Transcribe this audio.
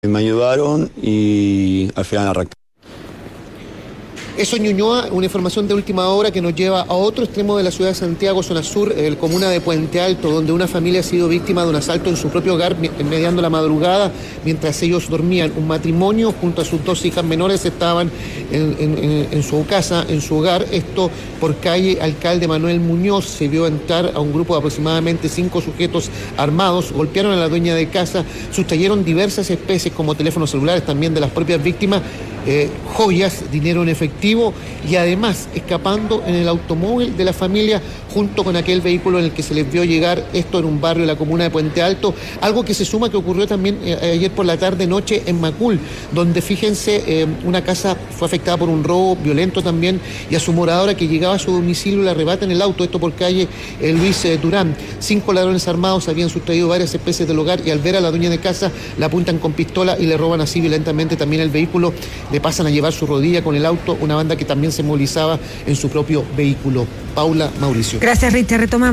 Me ayudaron y al final arranqué. Eso en Ñuñoa, una información de última hora que nos lleva a otro extremo de la ciudad de Santiago, zona sur, el comuna de Puente Alto, donde una familia ha sido víctima de un asalto en su propio hogar mediando la madrugada mientras ellos dormían. Un matrimonio junto a sus 2 hijas menores estaban en su casa, en su hogar. Esto por calle Alcalde Manuel Muñoz. Se vio entrar a un grupo de aproximadamente 5 sujetos armados, golpearon a la dueña de casa, sustrayeron diversas especies como teléfonos celulares también de las propias víctimas, joyas, dinero en efectivo y además escapando en el automóvil de la familia junto con aquel vehículo en el que se les vio llegar, esto en un barrio de la comuna de Puente Alto, algo que se suma que ocurrió también ayer por la tarde-noche en Macul, donde fíjense, una casa fue afectada por un robo violento también y a su moradora que llegaba a su domicilio le arrebatan el auto, esto por calle Luis Durán. 5 ladrones armados habían sustraído varias especies del hogar y al ver a la dueña de casa la apuntan con pistola y le roban así violentamente también el vehículo, le pasan a llevar su rodilla con el auto, una banda que también se movilizaba en su propio vehículo. Paula, Mauricio. Gracias, Richard. Retomamos.